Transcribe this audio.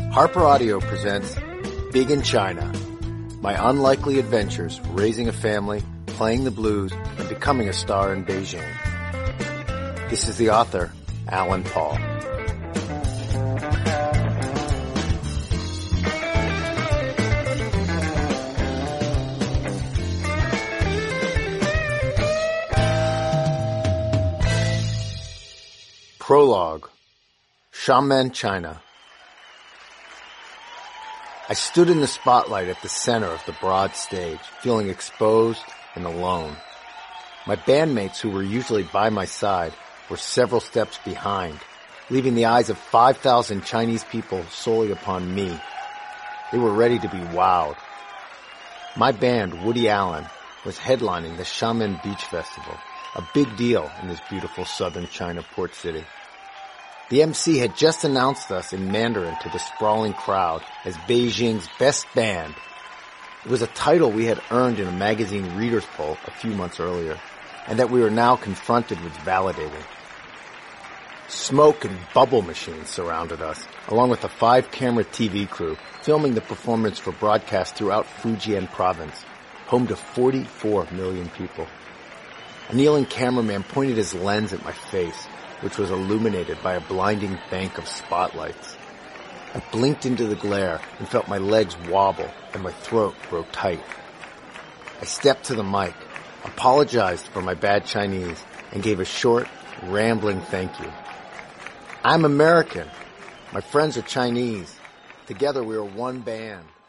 Harper Audio presents Big in China, my unlikely adventures raising a family, playing the blues, and becoming a star in Beijing. This is the author, Alan Paul. Prologue. Xiamen, China. I stood in the spotlight at the center of the broad stage, feeling exposed and alone. My bandmates, who were usually by my side, were several steps behind, leaving the eyes of 5,000 Chinese people solely upon me. They were ready to be wowed. My band, Woody Allen, was headlining the Xiamen Beach Festival, a big deal in this beautiful southern China port city. The MC had just announced us in Mandarin to the sprawling crowd as Beijing's best band. It was a title we had earned in a magazine readers poll a few months earlier, and that we were now confronted with validating. Smoke and bubble machines surrounded us, along with a 5-camera TV crew filming the performance for broadcast throughout Fujian province, home to 44 million people. A kneeling cameraman pointed his lens at my face, which was illuminated by a blinding bank of spotlights. I blinked into the glare and felt my legs wobble and my throat grow tight. I stepped to the mic, apologized for my bad Chinese, and gave a short, rambling thank you. I'm American. My friends are Chinese. Together we are one band.